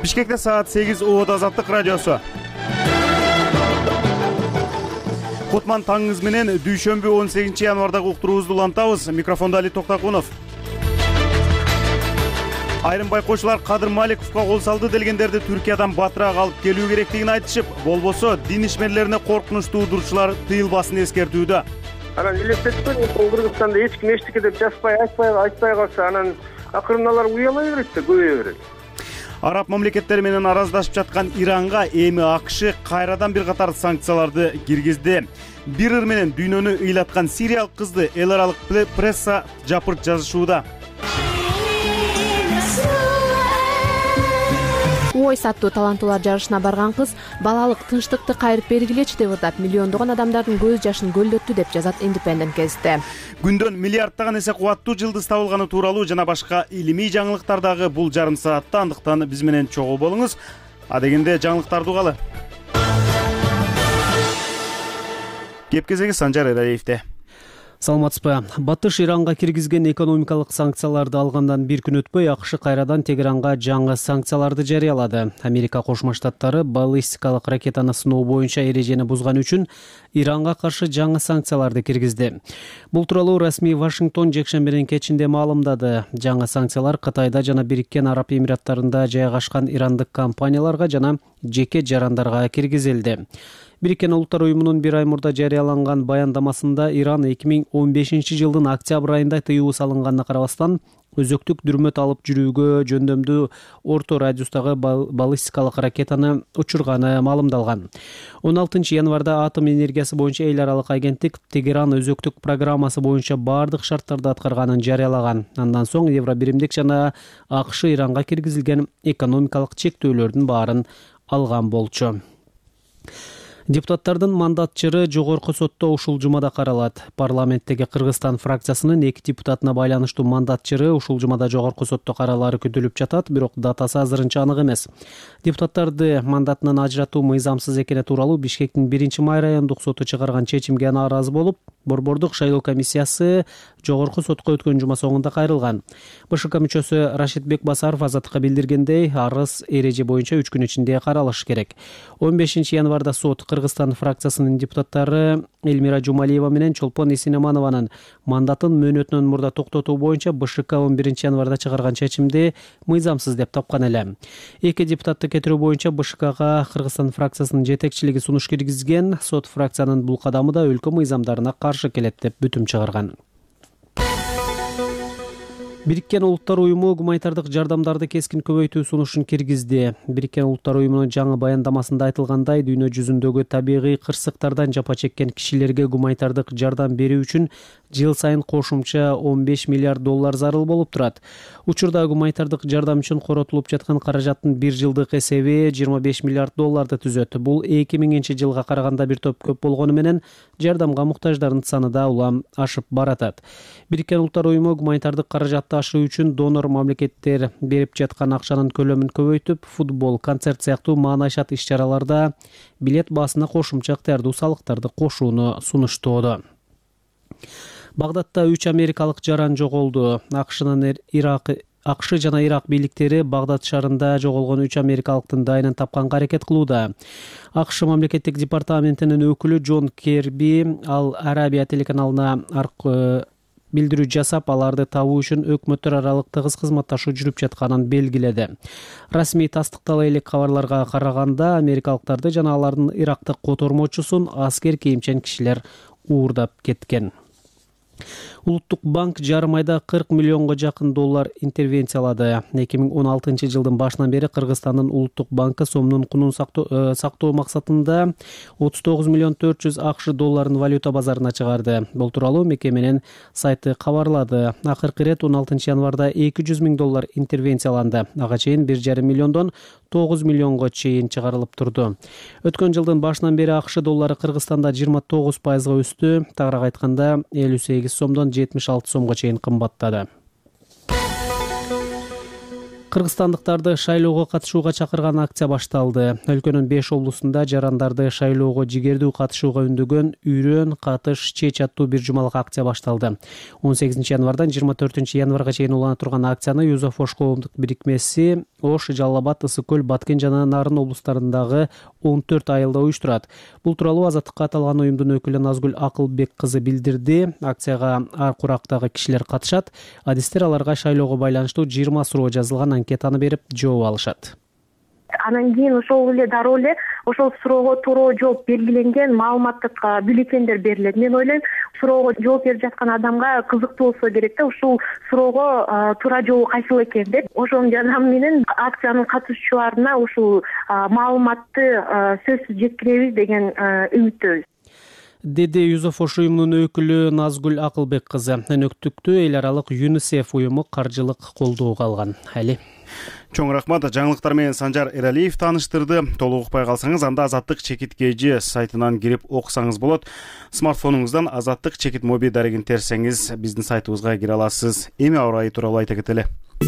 Бишкекте саат 8 Оот Азаттык радиосу. Кутман таңыңыз менен дүйшөмбү 18 январдагы уктуруубузду улантабыз. Микрофондо Али Токтакунов. Айрым байкоочулар Кадыр Маликовго кол салды делгендерди Түркиядан батыраак алып келүү керектигин айтышып, болбосо дин ишмерлерине коркунучтуу удурчулар тыйылбасын эскертүүдө. Анан элестетпейм, Кыргызстанда эч ким эчтеке деп жазбай, айтпай калса, анан акырын алар уялай берет да, көбөйө берет. Араб мамлекеттери менен араздашып жаткан Иранга эми АКШ кайрадан бир катар санкцияларды киргизди. Бир ыр менен дүйнөнү ыйлаткан сириялык кызды эл аралык пресса жапырт жазышууда. Voice аттуу таланттуулар жарышына барган кыз балалык тынчтыкты кайрып бергилечи деп атат. Миллиондогон адамдардын көз жашын көлдөттү деп жазат Independent газети. Күндөн миллиардтаган эсе кубаттуу жылдыз табылганы тууралуу жана башка илимий жаңылыктардагы бул жарым саатта, андыктан биз менен чогуу болуңуз. Адегенде жаңылыктарды угалы. Кеп кезеги Санжар Эралиевде. Саламатсызбы. Батыш Иранга киргизген экономикалык санкцияларды алгандан бир күн өтпөй АКШ кайрадан Тегеранга жаңы санкцияларды жарыялады. Америка Кошмо Штаттары баллистикалык ракетаны сыноо боюнча эрежени бузган үчүн Иранга каршы жаңы санкцияларды киргизди. Бул тууралуу расмий Вашингтон жекшембинин кечинде маалымдады. Жаңы санкциялар Кытайда жана Бириккен Араб Эмираттарында жайгашкан ирандык компанияларга жана жеке жарандарга киргизилди. Бириккен Улуттар уюмунун бир ай мурда жарыяланган баяндамасында Иран 2015 жылдын октябрь айында тыюу салынганына карабастан өзөктүк дүрмөт алып жүрүүгө жөндөмдүү орто радиустагы баллистикалык ракетаны учурганы маалымдалган. 16 январда атом энергиясы боюнча эл аралык агенттик Тегеран өзөктүк программасы боюнча бардык шарттарды аткарганын жарыялаган. Андан соң Евробиримдик жана АКШ Иранга киргизилген экономикалык чектөөлөрдүн баарын алган болчу. Депутаттардын мандатчыры жогорку сотто ушул жумада каралат. Парламенттеги Кыргызстан фракциясынын 2 депутатына байланыштуу мандатчыры ушул жумада жогорку сотто каралары күтүлүп жатат, бирок датасы азырынча анык эмес. Депутаттарды мандатынан ажыратуу мыйзамсыз экени тууралуу Бишкектин 1-май райондук соту чыгарган чечимге нааразы болуп, Борбордук шайлоо комиссиясы жогорку сотко өткөн жума соңунда кайрылган. БШК мүчөсү Рашид Бекбасаров Азаттыкка билдиргендей, арыз эреже боюнча 3 күн ичинде каралышы керек. 15 январда сот Кыргызстан фракциясынын депутаттары Элмира Жумалиева менен Чолпон Исинеманованын мандатын мөөнөтүнөн мурда токтотуу боюнча БШК 11 январда чыгарган чечимди мыйзамсыз деп тапкан эле. Эки депутатты кетирүү боюнча БШКга Кыргызстан фракциясынын жетекчилиги сунуш киргизген. Сот фракциянын бул кадамы да өлкө мыйзамдарына каршы келет деп бүтүм чыгарган. Бириккен Улуттар уюму гуманитардык жардамдарды кескин көбөйтүү сунушун киргизди. Бириккен Улуттар уюмунун жаңы баяндамасында айтылгандай, дүйнө жүзүндөгү табигый кырсыктардан жапа чеккен кишилерге гуманитардык жардам берүү үчүн жыл сайын кошумча $15 миллиард зарыл болуп турат. Учурда гуманитардык жардам үчүн коротулуп жаткан каражаттын бир жылдык эсеби $25 миллиард түзөт. Бул 2000 жылга караганда бир топ көп болгону менен жардамга муктаждардын саны да улам ашып баратат. Бириккен Улуттар уюму гуманитардык каражатты ашыруу үчүн донор мамлекеттер берип жаткан акчанын көлөмүн көбөйтүп, футбол, концерт сыяктуу маанайшат иш-чараларда билет баасына кошумча ыктыярдуу салыктарды кошууну сунуштоодо. Багдадта 3 америкалык жаран жоголду. АКШ жана Ирак бийликтери Багдад шаарында жоголгон 3 америкалыктын дайынын тапканга аракет кылууда. АКШ мамлекеттик департаментинин өкүлү Джон Керби Ал Арабия телеканалына билдирүү жасап, аларды табуу үчүн өкмөттөр аралык тыгыз кызматташуу жүрүп жатканын белгиледи. Расмий тастыктала элек кабарларга караганда, америкалыктарды жана алардын Ирактык котормочусун аскер кийимчен кишилер уурдап кеткен. Улуттук банк жарым айда $40 миллионго жакын доллар интервенциялады. 2016 жылдын башынан бери Кыргызстандын Улуттук банкы сомдун кунун сактоо максатында $39 миллион 400 АКШ долларын валюта базарына чыгарды. Бул тууралуу мекеменин сайты кабарлады. Акыркы ирет 16 январда $200 миң интервенцияланды. Ага чейин 1,5 миллиондон 9 миллионго чейин чыгарылып турду. Өткөн жылдын башынан бери АКШ доллары Кыргызстанда 29% өстү. Тагыраак айтканда 58 сомдон 76 сомго чейин кымбаттады. Кыргызстандыктарды шайлоого катышууга чакырган акция башталды. Өлкөнүн 5 облусунда жарандарды шайлоого жигердүү катышууга үндөгөн Үйрөн, Катыш, Чеч аттуу бир жумалык акция башталды. 18 январдан 24 январга чейин улана турган акцияны Юзофош коомдук бирикмеси Ош, Жалал Абад, Ысык көл, Баткен жана Нарын облустарындагы 14 айылда уюштурат. Бул тууралуу Азаттыкка аталган уюмдун өкүлү Назгүл Акылбек кызы билдирди. Акцияга ар курактагы кишилер катышат. Адистер аларга шайлоого байланыштуу 20 суроо жазылган анкетаны берип жооп алышат. Анан кийин ошол эле дароо эле ошол суроого туура жооп белгиленген маалыматтык бюллетендер берилет. Мен ойлойм, суроого жооп берип жаткан адамга кызыктуу болсо керек да, ушул суроого туура жообу кайсыл экен деп. Ошонун жардамы менен акциянын катышуучуларына ушул маалыматты сөзсүз жеткиребиз деген үмүттөбүз, деди Юзеф Ош уюмунун өкүлү Назгүл Акылбек кызы. Өнөктүктү эл аралык ЮНИСЕФ уюму каржылык колдоого алган. Али. Чоң рахмат. Жаңылыктар менен Санжар Эралиев тааныштырды. Толук укпай калсаңыз, анда Азаттык чекит KG сайтынан кирип окусаңыз болот. Смартфонуңуздан Азаттык чекит моби дарегин терсеңиз, биздин сайтыбызга кире аласыз. Эми аба ырайы тууралуу айта кетели.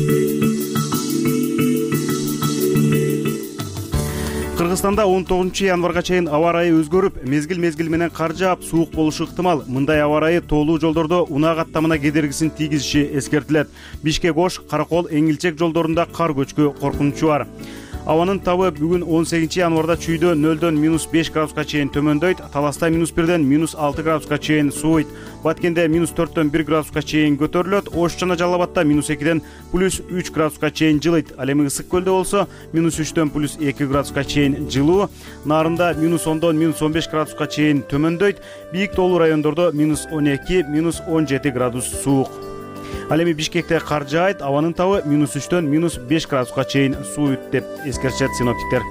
Кыргызстанда 19 январга чейин аба ырайы өзгөрүп, мезгил менен кар жаап, суук болушу ыктымал. Мындай аба ырайы тоолуу жолдордо унаа каттамына кедергисин тийгизиши эскертилет. Бишкек-Ош, Каракол, Эңилчек жолдорунда кар көчкү коркунучу бар. Абанын табы бүгүн 18 январда Чүйдө 0-дөн -5 градуска чейин төмөндөйт, Таласта -1-ден -6 градуска чейин сууйт, Баткенде -4-дөн 1 градуска чейин көтөрүлөт, Ош жана Жалал Абадта -2-ден +3 градуска чейин жылыйт. Ал эми Ысык көлдө болсо -3-дөн +2 градуска чейин жылуу, Нарында -10-дон -15 градуска чейин төмөндөйт, бийик тоолуу райондордо -12, -17 градус суук. Ал эми Бишкекте кар жаайт, абанын табы -3-дөн -5 градуска чейин сууйт деп эскертишет синоптиктер.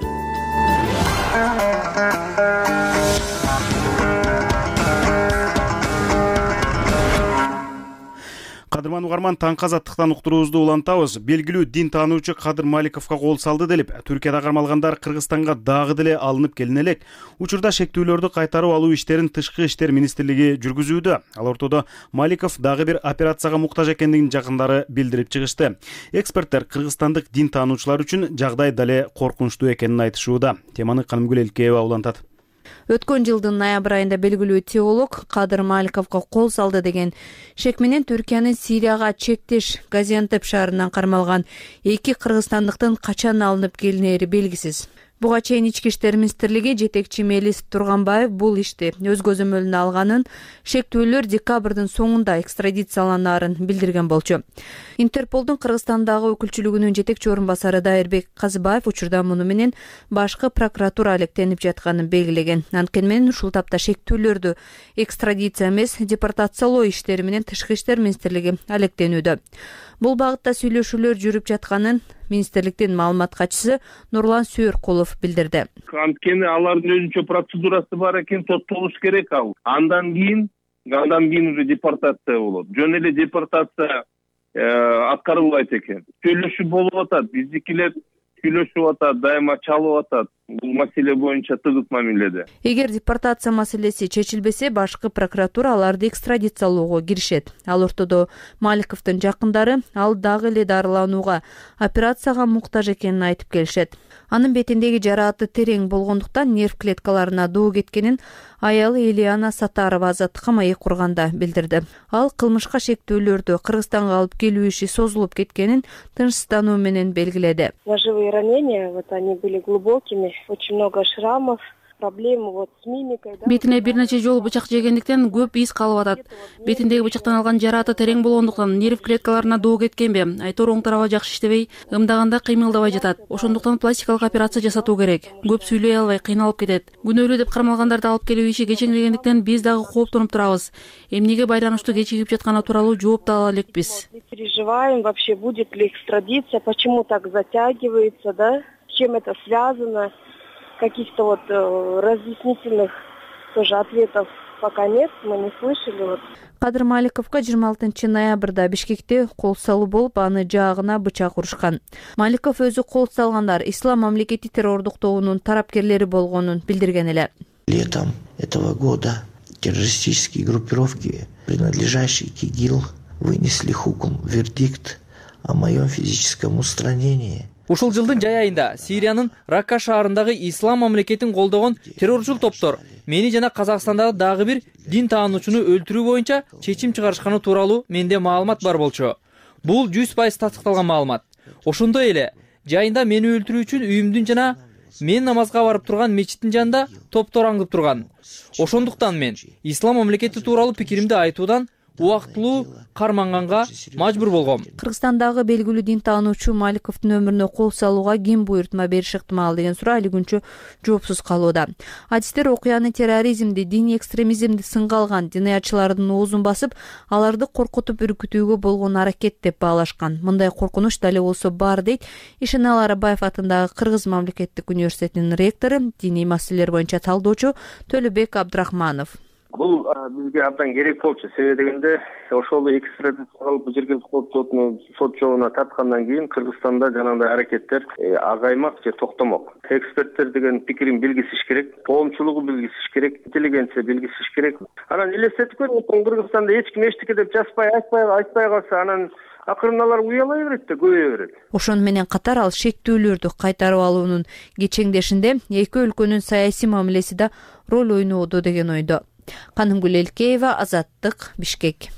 Кадырман угарман, таңкы Азаттыктан уктуруубузду улантабыз. Белгилүү дин таануучу Кадыр Маликовго кол салды делип, Түркияда кармалгандар Кыргызстанга дагы деле алынып келине элек. Учурда шектүүлөрдү кайтарып алуу иштерин Тышкы иштер министрлиги жүргүзүүдө. Ал ортодо Маликов дагы бир операцияга муктаж экендигин жакындары билдирип чыгышты. Эксперттер кыргызстандык дин таануучулар үчүн жагдай дале коркунучтуу экенин айтышууда. Теманы Канымгүл Элкеева улантат. Өткөн жылдын ноябрь айында белгилүү теолог Кадыр Маликовго кол салды деген шек менен Түркиянын Сирияга чектеш Газиантеп шаарынан кармалган 2 кыргызстандыктын качан алынып келинери белгисиз. Буга чейин Ички иштер министрлиги жетекчи Мелис Турганбаев бул ишти өз көзөмөлүнө алганын, шектүүлөр декабрдын соңунда экстрадицияланаарын билдирген болчу. Интерполдун Кыргызстандагы өкүлчүлүгүнүн жетекчи орун басары Дайырбек Казыбаев учурда муну менен башкы прокуратура алектенип жатканын белгилеген. Анткени менен ушул тапта шектүүлөрдү экстрадиция эмес, депортациялоо иштери менен Тышкы иштер министрлиги алектенүүдө. Бул багытта сүйлөшүүлөр жүрүп жатканын министрликтин маалымат катчысы Нурлан Сүйөркулов билдирди. Анткени алардын өзүнчө процедурасы бар экен, соттолуш керек ал. Андан кийин уже депортация болот. Жөн эле депортация аткарылбайт экен. Сүйлөшүү болуп атат, биздикилер сүйлөшүп атат, дайыма чалып атат. Бул маселе боюнча тыгыз мамиледе. Эгер депортация маселеси чечилбесе, башкы прокуратура аларды экстрадициялоого киришет. Ал ортодо Маликовдун жакындары ал дагы эле дарыланууга, операцияга муктаж экенин айтып келишет. Анын бетиндеги жарааты терең болгондуктан нерв клеткаларына доо кеткенин аялы Элиана Сатарова Азаттыкка маек курганда билдирди. Ал кылмышка шектүүлөрдү Кыргызстанга алып келүү иши созулуп кеткенин тынчсыздануу менен белгиледи. Ножевые ранения, они были глубокими, очень много шрамов. Проблемы с мимикой. Бетине бир нече жолу бычак жегендиктен көп из калып атат. Бетиндеги бычактан алган жарааты терең болгондуктан нерв клеткаларына доо кеткенби? Айтор оң тарабы жакшы иштебей, ымдаганда кыймылдабай жатат. Ошондуктан пластикалык операция жасатуу керек. Көп сүйлөй албай кыйналып кетет. Күнөөлүү деп кармалгандарды алып келүү иши кечиңдегендиктен биз дагы кооптонуп турабыз. Эмнеге байланыштуу кечигип жатканы тууралуу жооп ала элекпиз. Переживаем, вообще будет ли экстрадиция, почему так затягивается, да? С чем это связано? Каких-то разъяснительных тоже ответов пока нет, мы не слышали. Кадыр Маликовго 26 ноябрда Бишкекте кол салуу болуп, аны жаагына бычак урушкан. Маликов өзү кол салгандар Ислам мамлекети террордук тобунун тарапкерлери болгонун билдирген эле. Летом этого года террористические группировки, принадлежащие к ИГИЛ, вынесли вердикт о моем физическом устранении. Ушул жылдын жай айында Сириянын Ракка шаарындагы Ислам мамлекетин колдогон террорчул топтор мени жана Казакстандагы дагы бир дин таануучуну өлтүрүү боюнча чечим чыгарышканы тууралуу менде маалымат бар болчу. Бул 100% тастыкталган маалымат. Ошондой эле жайында мени өлтүрүү үчүн үйүмдүн жана мен намазга барып турган мечиттин жанында топтор аңдып турган. Ошондуктан мен ислам мамлекети тууралуу пикиримди айтуудан убактылуу карманганга мажбур болгом. Кыргызстандагы белгилүү дин таануучу Маликовдун өмүрүнө кол салууга ким буйртма бериши ыктымал деген суроо али күнчө жоопсуз калууда. Адистер окуяны терроризмди, диний экстремизмди сынга алган диниятчылардын оозун басып, аларды коркутуп үркүтүүгө болгон аракет деп баалашкан. Мындай коркунуч дале болсо бар дейт Ишеналы Арабаев атындагы Кыргыз мамлекеттик университетинин ректору, диний маселелер боюнча талдоочу Төлөбек Абдрахманов. Бул бизге абдан керек болчу. Себеби дегенде ошол экстрадиция кылып жергиликтүү сот жолуна тарткандан кийин Кыргызстанда жанагындай аракеттер азаймак же токтомок. Эксперттер деген пикирин билгизиш керек, коомчулугу билгизиш керек, интеллигенция билгизиш керек. Анан элестетип көрүп, Кыргызстанда эч ким эчтеке деп жазбай, айтпай калса, анан акырын алар уялай берет да, көбөйө берет. Ошону менен катар ал шектүүлөрдү кайтарып алуунун кечеңдешинде эки өлкөнүн саясий мамилеси да роль ойноодо деген ойдо. Канымгүл Элкеева, Азаттык, Бишкек.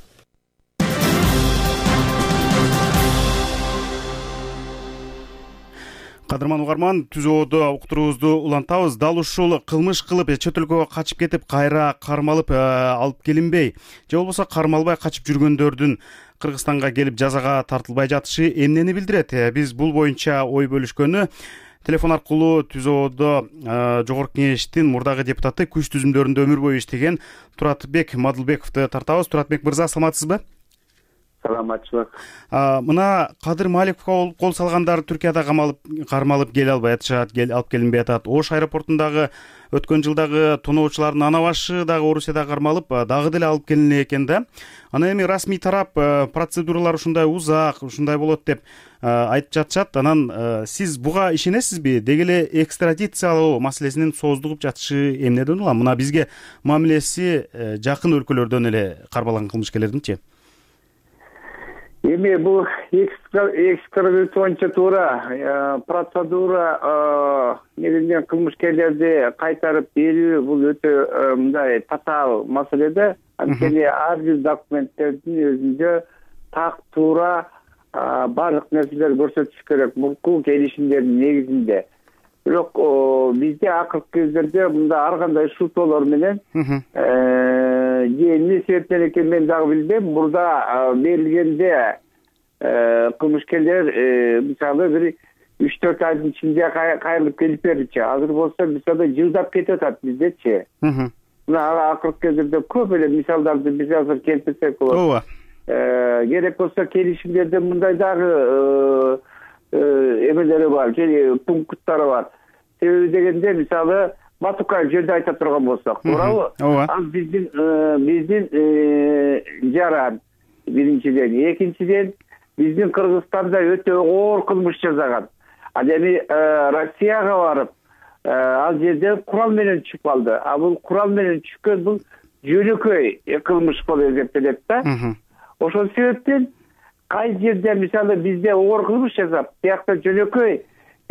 Кадырман угарман, түзөөдө уктуруубузду улантабыз. Дал ушул кылмыш кылып, чет өлкөгө качып кетип, кайра кармалып алып келинбей, же болбосо кармалбай качып жүргөндөрдүн Кыргызстанга келип жазага тартылбай жатышы эмнени билдирет? Биз бул боюнча ой бөлүшкөнү телефон аркылуу түзөөдө жогорку кеңештин мурдагы депутаты, күч түзүмдөрүндө өмүр бою иштеген Туратбек Мадылбековду тартабыз. Туратбек мырза, саламатсызбы? Саламатчылык. Мына Кадыр Маликовго кол салгандар Түркияда кармалып келе албай атышат, алып келинбей атат. Ош аэропортундагы өткөн жылдагы тоноочулардын ана башы дагы Орусияда кармалып, дагы деле алып келине экен да. Анан эми расмий тарап процедуралар ушундай узак, ушундай болот деп айтып жатышат. Анан сиз буга ишенесизби? Деги эле экстрадициялоо маселесинин сооздугуп жатышы эмнеден улам? Мына бизге мамилеси жакын өлкөлөрдөн эле кармалган кылмышкерлердинчи? Эми бул экстрадиция боюнча туура процедура негизинен кылмышкерлерди кайтарып берүү бул өтө мындай татаал маселе да. Анткени ар бир документтердин өзүндө так туура баардык нерселер көрсөтүш керек бул келишимдердин негизинде. Бирок бизде акыркы кездерде мында ар кандай шутоолор менен эмне себептен экенин мен дагы билбейм. Мурда берилгенде кылмышкерлер мисалы бир 3-4 айдын ичинде кайрылып келип берчү. Азыр болсо мисалы жылдап кетип атат биздечи. Мына акыркы кездерде көп эле мисалдарды биз азыр келтирсек болот. Ооба. Керек болсо келишимдерде мындай дагы эмелери бар, пункттары бар. Себеби дегенде мисалы Батукай жерде айта турган болсок, туурабы? Ал биздин жаран биринчиден, экинчиден биздин Кыргызстанда өтө оор кылмыш жасаган. Ал эми Россияга барып, ал жерде курал менен түшүп калды. А бул курал менен түшкөн бул жөнөкөй кылмыш болуп эсептелет да. Ошол себептен кай жерде мисалы бизде оор кылмыш жасап, биякта жөнөкөй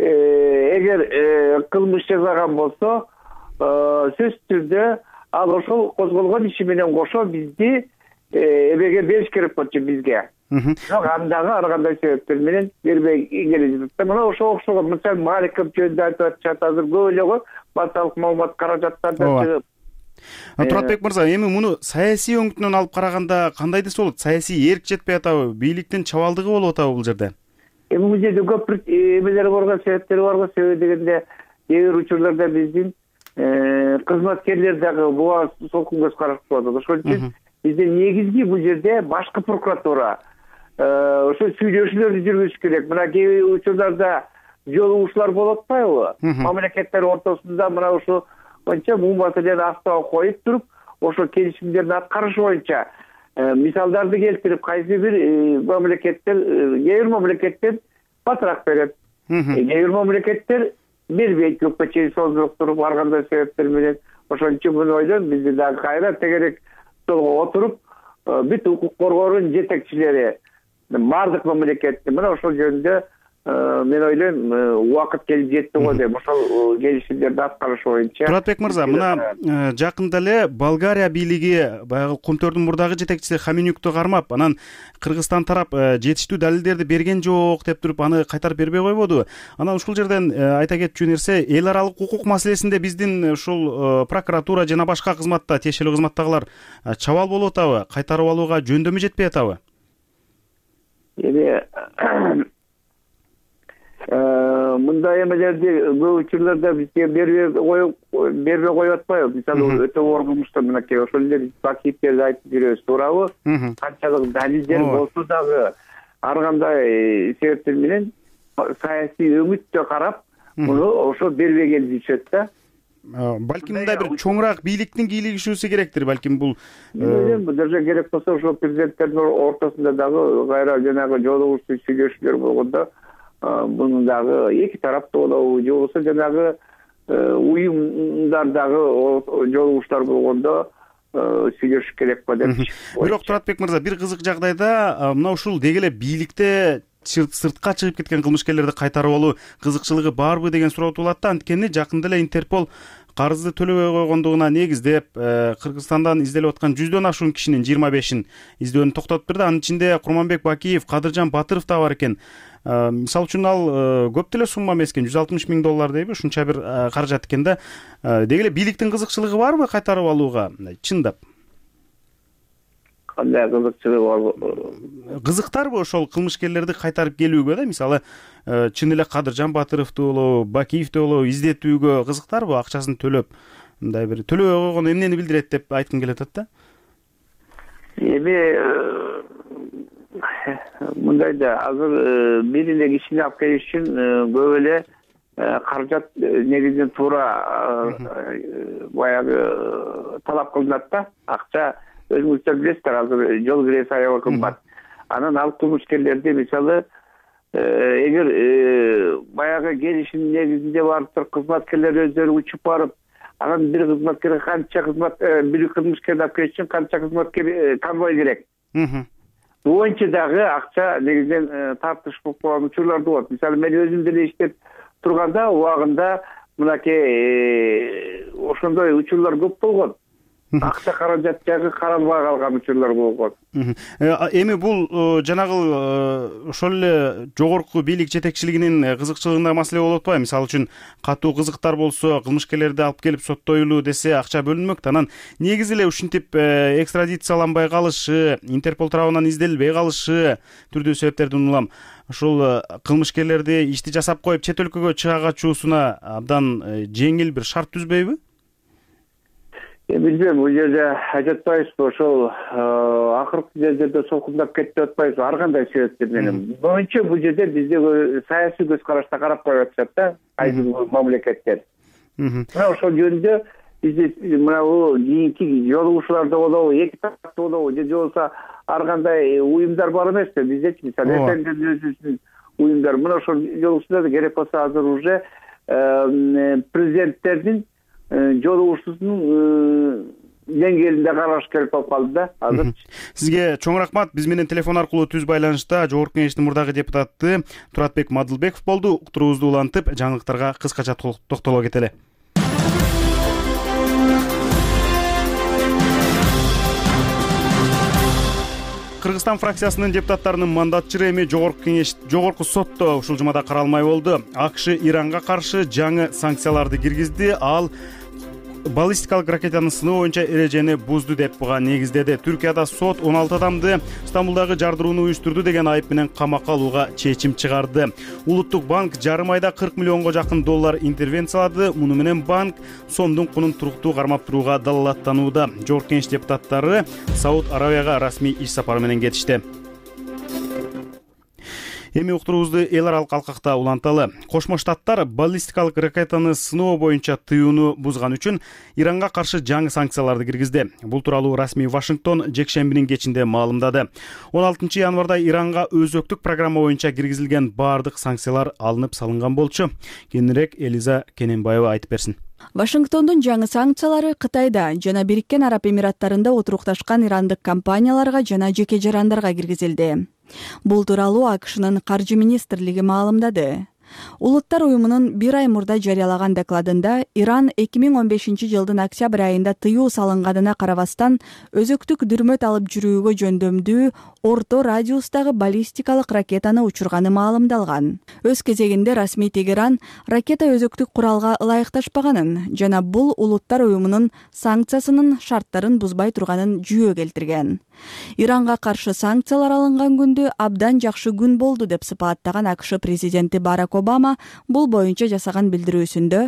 эгер кылмыш жасаган болсо, сөзсүз түрдө ал ошол козголгон иши менен кошо бизди эбеге бериш керек болчу бизге. Бирок андагы ар кандай себептер менен бербей келе жатат. Мына ошого окшогон мисалы Маликов жөнүндө айтып атышат, азыр көп эле базалык маалымат каражаттарда чыгып. Туратбек мырза, эми муну саясий өңүтүнөн алып караганда кандай десе болот? Саясий эрк жетпей атабы, бийликтин чабалдыгы болуп атабы бул жерде? Эми бул жерде көп эмелер барго, себептери барго. Себеби дегенде кээ бир учурларда биздин кызматкерлер дагы буга солкун көз карашып атат. Ошол үчүн бизде негизги бул жерде башкы прокуратура ошо сүйлөшүүлөрдү жүргүзүш керек. Мына кээ бир учурларда жолугушуулар болуп атпайбы? Мамлекеттер ортосунда мына ошо боюнча бул маселени астага коюп туруп, ошо келишимдерди аткарыш боюнча мисалдарды келтирип, кайсы бир мамлекеттер, кээ бир мамлекеттер батыраак берет. Кээ бир мамлекеттер бербейт, көпкө чейин созулуп туруп, ар кандай себептер менен. Ошон үчүн муну ойлойм, бизди дагы кайра тегерек столго отуруп, бүт укук коргоонун жетекчилери баардык мамлекеттин мына ошол жөнүндө мен ойлойм убакыт келип жетти го деп ошол келишимдерди аткарыш боюнча. Туратбек мырза, мына жакында эле Болгария бийлиги баягы Кумтөрдүн мурдагы жетекчиси Хаминюкту кармап, анан Кыргызстан тарап жетиштүү далилдерди берген жок деп туруп аны кайтарып бербей койбоду. Анан ушул жерден айта кетчү нерсе, эл аралык укук маселесинде биздин ушул прокуратура жана башка кызматта, тиешелүү кызматтагылар чабал болуп атабы? Кайтарып алууга жөндөмү жетпей атабы? Мындай эмелерди көп учурларда бизге бербей коюп атпайбы? Мисалы өтө оор кылмыштар мынакей ошол эле Бакиевтерди айтып жүрөбүз, туурабы? Канчалык далилдер болсо дагы ар кандай себептер менен саясий өңүттө карап муну ошо бербеген дешет да. Балким мындай бир чоңураак бийликтин кийлигишүүсү керектир, балким бул. Бул жерде керек болсо ошол президенттердин ортосунда дагы кайра жанагы жолугушуу сүйлөшүүлөр болгондо мунун дагы эки тараптуу болобу же болбосо жанагы уюмдардагы жолугуштар болгондо сүйлөшүш керек го деп. Бирок Туратбек мырза, бир кызык жагдайда мына ушул деги эле бийликте сыртка чыгып кеткен кылмышкерлерди кайтарып алуу кызыкчылыгы барбы деген суроо туулат да. Анткени жакында эле Интерпол карызды төлөбөй койгондугуна негиздеп Кыргызстандан изделип аткан 100дөн ашуун кишинин 25-ин издөөнү токтотуп берди. Анын ичинде Курманбек Бакиев, Кадыржан Батыров да бар экен. Мисалы үчүн ал көп деле сумма эмес экен, $160,000 дейби, ушунча бир каражат экен да. Деги эле бийликтин кызыкчылыгы барбы кайтарып алууга, чындап? Кандай кызыкчылыгы бар? Кызыктарбы ошол кылмышкерлерди кайтарып келүүгө да? Мисалы, чын эле Кадыржан Батыровду болобу, Бакиевди болобу издетүүгө кызыктарбы? Акчасын төлөп, мындай бир төлөбөй койгон эмнени билдирет деп айткым келип атат да. Мындай да азыр бир эле кишини алып келиш үчүн көп эле каражат негизинен туура баягы талап кылынат да. Акча өзүңүздөр билесиздер, азыр жол кирesi аябай кымбат. Анан ал кылмышкерлерди мисалы эгер баягы келишим негизинде барып туруп кызматкерлер өздөрү учуп барып, анан бир кызматкерге канча бир кылмышкерди алып келиш үчүн канча кызматкер конвой керек. Боюнча дагы акча негизинен тартыш болуп калган учурлар болот. Мисалы мен өзүм деле иштеп турганда убагында мынакей ошондой учурлар көп болгон. Акча каражат жагы каралбай калган учурлар болгон. Эми бул жанагы ошол эле жогорку бийлик жетекчилигинин кызыкчылыгында маселе болуп атпайбы? Мисалы үчүн катуу кызыктар болсо, кылмышкерлерди алып келип соттойлуу десе акча бөлүнмөк да. Анан негизи эле ушинтип экстрадицияланбай калышы, Интерпол тарабынан изделбей калышы түрдүү себептерден улам ушул кылмышкерлерди ишти жасап коюп чет өлкөгө чыга качуусуна абдан жеңил бир шарт түзбөйбү? Билбейм, бул жерде айтып атпайбызбы, ошол акыркы жерде солкундап кетти атпайбызбы, ар кандай себептер менен. Боюнча бул жерде бизде саясий көз карашта карап коюп атышат да, кайсы мамлекеттер. Мына ошол жөнүндө бизде мына кийинки жолугушууларда болобу, эки тараптуу болобу, же болбосо ар кандай уюмдар бар эмеспи? Биздечи мисалы өзүбүздүн уюмдар. Мына ошол жолугушууларда керек болсо азыр уже президенттердин жолугушуусунун деңгээлинде караш керек болуп калды да азыр. Сизге чоң рахмат. Биз менен телефон аркылуу түз байланышта Жогорку Кеңештин мурдагы депутаты Туратбек Мадылбеков болду. Уктуруубузду улантып, жаңылыктарга кыскача токтоло кетели. Кыргызстан фракциясынын депутаттарынын мандатчыры эми Жогорку сотто ушул жумада каралмай болду. АКШ Иранга каршы жаңы санкцияларды киргизди. Ал баллистикалык ракетаны сыноо боюнча эрежени бузду деп буга негиздеди. Түркияда сот 16 адамды Стамбулдагы жардырууну уюштурду деген айып менен камакка алууга чечим чыгарды. Улуттук банк жарым айда 40 миллионго жакын доллар интервенциялады. Муну менен банк сомдун кунун туруктуу кармап турууга далалаттанууда. Жогорку Кеңеш депутаттары Сауд Арабияга расмий иш сапары менен кетишти. Эми уктуруубузду эл аралык алкакта уланталы. Кошмо Штаттар баллистикалык ракетаны сыноо боюнча тыюуну бузган үчүн Иранга каршы жаңы санкцияларды киргизди. Бул тууралуу расмий Вашингтон жекшембинин кечинде маалымдады. 16 январда Иранга өзөктүк программа боюнча киргизилген баардык санкциялар алынып салынган болчу. Кийинирээк Элиза Кененбаева айтып берсин. Вашингтондун жаңы санкциялары Кытайда жана Бириккен Араб Эмираттарында отурукташкан ирандык компанияларга жана жеке жарандарга киргизилди. Бул тууралуу АКШнын каржы министрлиги маалымдады. Улуттар уюмунун бир ай мурда жарыялаган докладында Иран 2015 жылдын октябрь айында тыюу салынганына карабастан өзөктүк дүрмөт алып жүрүүгө жөндөмдүү орто радиустагы баллистикалык ракетаны учурганы маалымдалган. Өз кезегинде расмий Тегеран ракета өзөктүк куралга ылайыкташпаганын жана бул улуттар уюмунун санкциясынын шарттарын бузбай турганын жүйө келтирген. Иранга каршы санкциялар алынган күндү абдан жакшы күн болду деп сыпаттаган АКШ президенти Барак Обама бул боюнча жасаган билдирүүсүндө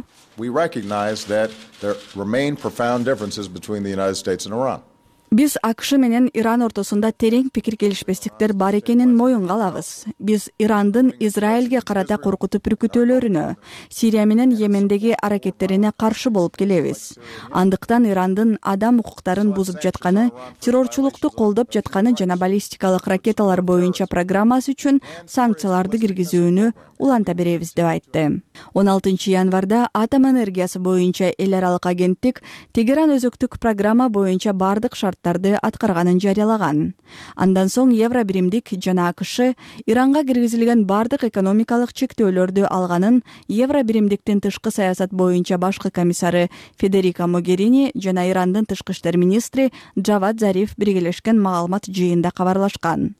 биз АКШ менен Иран ортосунда терең пикир келишпестиктер бар экенин моюнга алабыз. Биз Ирандын Израилге карата коркутуп үркүтүүлөрүнө, Сирия менен Йемендеги аракеттерине каршы болуп келебиз. Андыктан Ирандын адам укуктарын бузуп жатканы, террорчулукту колдоп жатканы жана баллистикалык ракеталар боюнча программасы үчүн санкцияларды киргизүүнү уланта беребиз деп айтты. 16 январда атом энергиясы боюнча эл аралык агенттик Тегеран өзөктүк программа боюнча бардык шарттарды аткарганын жарыялаган. Андан соң Евробиримдик жана АКШ Иранга киргизилген бардык экономикалык чектөөлөрдү алганын Евробиримдиктин тышкы саясат боюнча башкы комиссары Федерика Могерини жана Ирандын тышкы иштер министри Джавад Зариф биргелешкен маалымат жыйында кабарлашкан.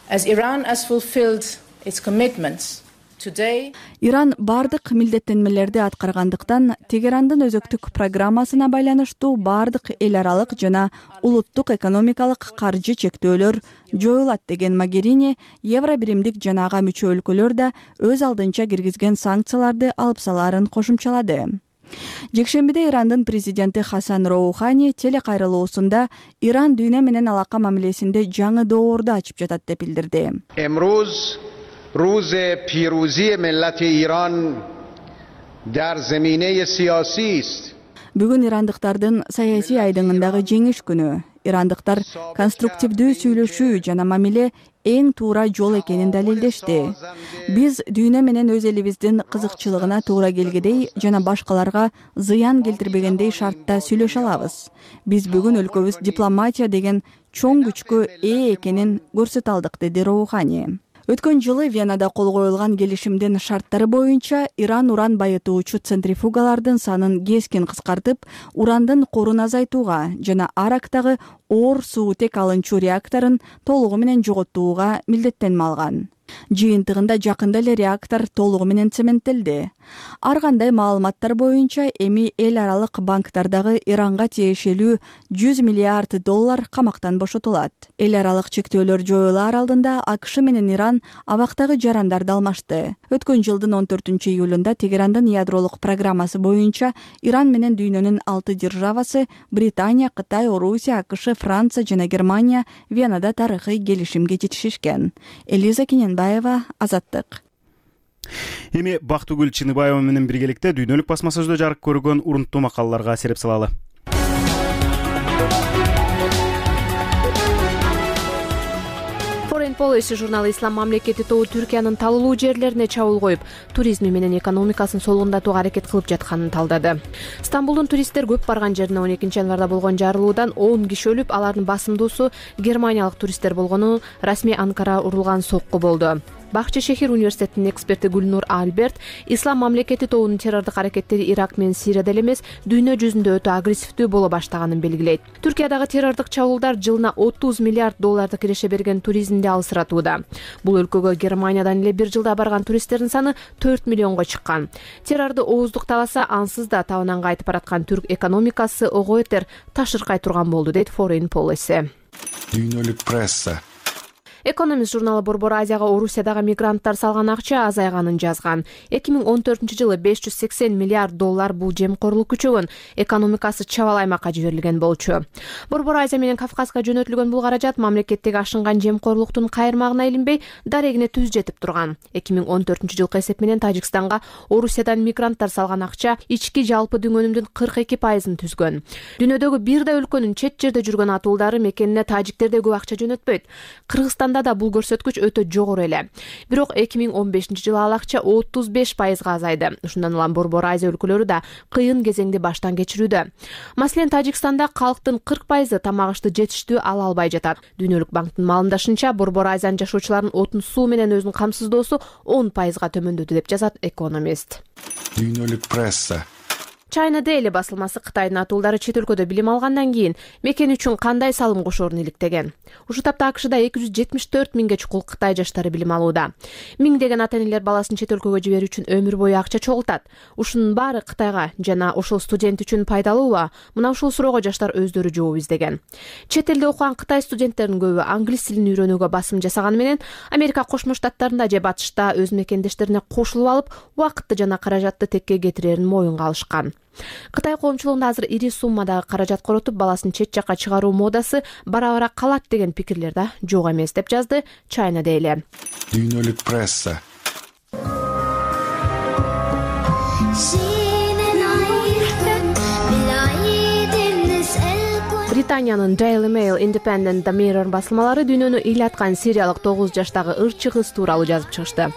Иран бардык милдеттенмелерди аткаргандыктан Тегерандын өзөктүк программасына байланыштуу бардык эл аралык жана улуттук экономикалык каржы чектөөлөр жоюлат деген Могерини Евробиримдик жана ага мүчө өлкөлөр да өз алдынча киргизген санкцияларды алып салаарын кошумчалады. Жекшембиде Ирандын президенти Хасан Роухани телекайрылуусунда Иран дүйнө менен алака мамилесинде жаңы доорду ачып жатат деп билдирди. روز پیروزی ملت ایران در زمینه سیاسی است. Бүгүн ирандыктардын саясий айдыңындагы жеңиш күнү. Ирандыктар конструктивдүү сүйлөшүү жана мамиле эң туура жол экенин далилдешти. Биз дүйнө менен өз элибиздин кызыкчылыгына туура келгедей жана башкаларга зыян келтирбегендей шартта сүйлөшө алабыз. Биз бүгүн өлкөбүз дипломатия деген чоң күчкө ээ экенин көрсөтө алдык, деди Роухани. Өткөн жылы Венада кол коюлган келишимдин шарттары боюнча Иран уран байытуучу центрифугалардын санын кескин кыскартып, урандын корун азайтууга жана Арактагы оор суутек алынчу реакторун толугу менен жоготууга милдеттенме алган. Жыйынтыгында жакында эле реактор толугу менен цементтелди. Ар кандай маалыматтар боюнча эми эл аралык банктардагы Иранга тиешелүү $100 миллиард камактан бошотулат. Эл аралык чектөөлөр жоюлаар алдында АКШ менен Иран абактагы жарандарды алмашты. Өткөн жылдын 14 июлунда Тегерандын ядролук программасы боюнча Иран менен дүйнөнүн 6 державасы Британия, Кытай, Орусия, АКШ, Франция жана Германия Венада тарыхый келишимге жетишишкен. Элиза Кененбаева, Азаттык. Эми Бактыгүл Чыныбаева менен биргеликте дүйнөлүк басмасөздө жарык көргөн урунттуу макалаларга сереп салалы. Foreign Policy журналы ислам мамлекети тобу Түркиянын талуулуу жерлерине чабуул коюп, туризми менен экономикасын солгундатууга аракет кылып жатканын талдады. Стамбулдун туристтер көп барган жерине 12 январда болгон жарылуудан 10 киши өлүп, алардын басымдуусу германиялык туристтер болгону расмий Анкара урулган сокку болду. Бакчы шехир университетинин эксперти Гүлнур Альберт ислам мамлекети тобунун террордук аракеттери Ирак менен Сирияда эле эмес, дүйнө жүзүндө өтө агрессивдүү боло баштаганын белгилейт. Түркиядагы террордук чабуулдар жылына $30 миллиард киреше берген туризмди алысыратууда. Бул өлкөгө Германиядан эле бир жылда барган туристтердин саны 4 миллионго чыккан. Террорду ооздукталаса, ансыз да табынан кайтып бараткан түрк экономикасы ого этер ташыркай турган болду, дейт Foreign Policy. Дүйнөлүк пресса. Экономист журналы Борбор Азияга Орусиядагы мигранттар салган акча азайганын жазган. 2014 жылы $580 миллиард бул жемкорлук күчөгөн, экономикасы чабал аймакка жиберилген болчу. Борбор Азия менен Кавказга жөнөтүлгөн бул каражат мамлекеттеги ашынган жемкорлуктун кайырмагына илинбей, дарегине түз жетип турган. 2014 жылкы эсеп менен Тажикстанга Орусиядан мигранттар салган акча ички жалпы дүнгөнүмдүн 42%-ын түзгөн. Дүйнөдөгү бир да өлкөнүн чет жерде жүргөн атуулдары мекенине тажиктер да көп акча жөнөтпөйт. Кыргызстан Тажикстанда да бул көрсөткүч өтө жогору эле. Бирок 2015-жылы ал акча 35% азайды. Ушундан улам Борбор Азия өлкөлөрү да кыйын кезеңди баштан кечирүүдө. Маселен, Тажикстанда калктын 40% тамак ашты жетиштүү ала албай жатат. Дүйнөлүк банктын маалымдашынча, Борбор Азиянын жашоочуларынын отун, суу менен өзүн камсыздоосу 10%га төмөндөдү деп жазат Экономист. Дүйнөлүк пресса. China Daily басылмасы Кытайдын атуулдары чет өлкөдө билим алгандан кийин мекен үчүн кандай салым кошоорун иликтеген. Ушул тапта АКШда 274 миңге чукул Кытай жаштары билим алууда. Миңдеген ата-энелер баласын чет өлкөгө жиберүү үчүн өмүр бою акча чогултат. Ушунун баары Кытайга жана ошол студент үчүн пайдалуубу? Мына ушул суроого жаштар өздөрү жооп издеген. Чет элде окуган Кытай студенттеринин көбү англис тилин үйрөнүүгө басым жасаганы менен Америка Кошмо Штаттарында же Батышта өз мекендештерине кошулуп алып, убакытты жана каражатты текке кетирерин моюнга алышкан. Кытай коомчулугунда азыр ири суммадагы каражат коротуп, баласын чет жакка чыгаруу модасы бара-бара калат деген пикирлер да жок эмес, деп жазды China Daily. Дүйнөлүк пресса. Британиянын Daily Mail, Independent, The Mirror басылмалары дүйнөнү ыйлаткан сириялык 9 жаштагы ырчы кыз тууралуу жазып чыгышты.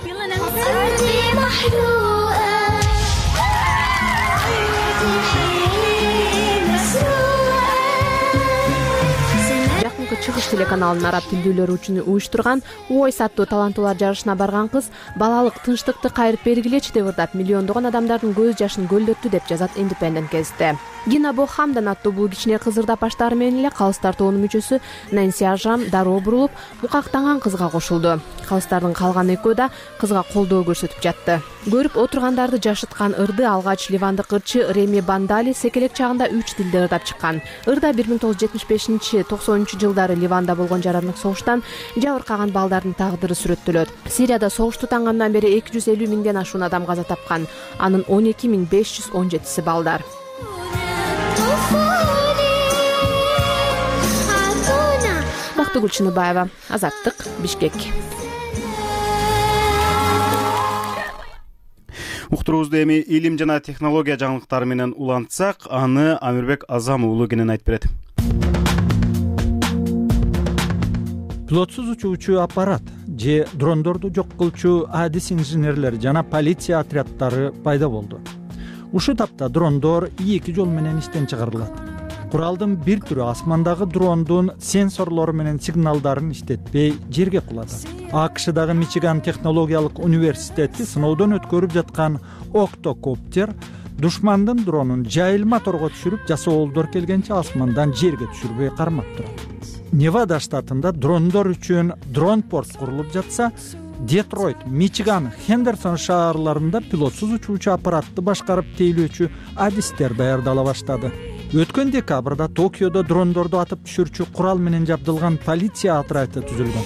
Чыгыш телеканалынын араб тилдүүлөрү үчүн уюштурган Voice аттуу таланттуулар жарышына барган кыз балалык тынчтыкты кайрып бергилечи деп ырдап миллиондогон адамдардын көз жашын көлдөттү деп жазат Independent газети. Гина Бохамдан аттуу бул кичине кыз ырдап баштаары менен эле калыстар тобунун мүчөсү Нэнси Ажам дароо бурулуп мукактанган кызга кошулду. Калыстардын калган экөө да кызга колдоо көрсөтүп жатты. Көрүп отургандарды жашыткан ырды алгач ливандык ырчы Реми Бандали секелек чагында 3 тилде ырдап чыккан. Ырда 1975-90 жылдары Ливанда болгон жарандык согуштан жабыркаган балдардын тагдыры сүрөттөлөт. Сирияда согуш тутангандан бери 250 миңден ашуун адам каза тапкан. Анын 12517си балдар. Бактыгүл Чыныбаева, Азаттык, Бишкек. Уктуруубузду эми илим жана технология жаңылыктары менен улантсак, аны Амирбек Азам уулу кенен айтып берет. Пилотсуз учуучу аппарат же дрондорду жок кылчу адис инженерлер жана полиция отряддары пайда болду. Ушул тапта дрондор 2 жол менен иштен чыгарылат. Куралдын бир түрү асмандагы дрондун сенсорлору менен сигналдарын иштетпей жерге кулатат. АКШдагы Мичиган технологиялык университети сыноодон өткөрүп жаткан октокоптер душмандын дронун жайылма торго түшүрүп, жасоолдор келгенче асмандан жерге түшүрбөй кармап турат. Невада штатында дрондор үчүн дрон порт курулуп жатса, Детройт, Мичиган, Хендерсон шаарларында пилотсуз учуучу аппаратты башкарып тейлөөчү адистер даярдала баштады. Өткөн декабрда Токиодо дрондорду атып түшүрчү курал менен жабдылган полиция отряды түзүлгөн.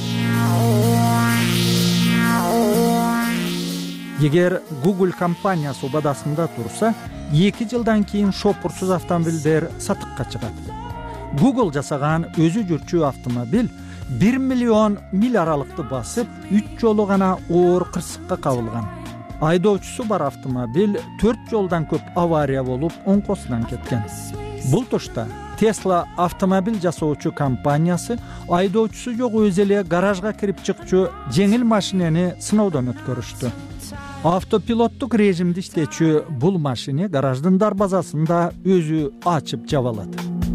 Эгер Google компаниясы убадасында турса, 2 жылдан кийин шопурсуз автомобилдер сатыкка чыгат. Google жасаган өзү жүрчү автомобиль 1 миллион миль аралыкты басып, 3 жолу гана оор кырсыкка кабылган. Айдоочусу бар автомобиль 4 жолдан көп авария болуп, оңкосунан кеткен. Бул тушта Tesla автомобиль жасоочу компаниясы айдоочусу жок өзү эле гаражга кирип чыкчу жеңил машинени сыноодон өткөрүштү. Автопилоттук режимде иштечү бул машина гараждын дарбазасында өзү ачып жаба алат.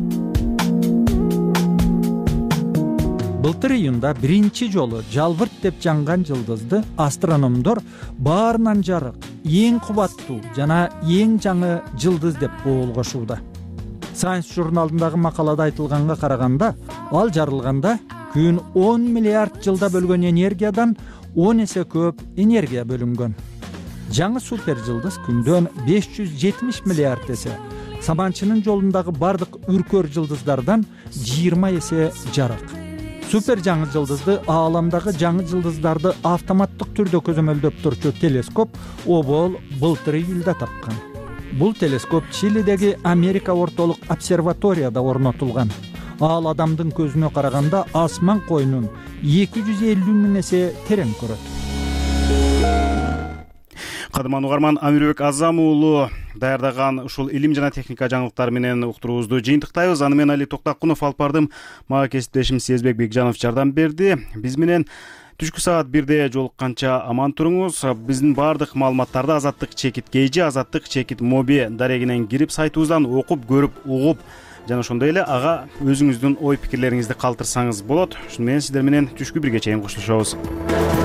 Былтыр июнда биринчи жолу жалбырт деп жанган жылдызды астрономдор баарынан жарык, эң кубаттуу жана эң жаңы жылдыз деп боолгошууда. Science журналындагы макалада айтылганга караганда, ал жарылганда күн 10 миллиард жылда бөлгөн энергиядан 10 эсе көп энергия бөлүнгөн. Жаңы супер жылдыз күндөн 570 миллиард эсе, саманчынын жолундагы бардык үркөр жылдыздардан 20 эсе жарык. Супер жаңы жылдызды ааламдагы жаңы жылдыздарды автоматтык түрдө көзөмөлдөп турчу телескоп Обол былтыр июлда тапкан. Бул телескоп Чилидеги Америка ортолук обсерваторияда орнотулган. Ал адамдын көзүнө караганда асман койнун 250 миң эсе терең көрөт. Кадырман угарман, Амирбек Азам уулу даярдаган ушул илим жана техника жаңылыктары менен уктуруубузду жыйынтыктайбыз. Аны мен Али Токтакунов алып бардым. Мага кесиптешим Сезбек Бекжанов жардам берди. Биз менен түшкү саат 1-де жолукканча аман туруңуз. Биздин баардык маалыматтарды Азаттык чекит KG, Азаттык чекит Моби дарегинен кирип сайтыбыздан окуп, көрүп, угуп жана ошондой эле ага өзүңүздүн ой пикирлериңизди калтырсаңыз болот. Ошону менен сиздер менен түшкү 1ге чейин коштошобуз.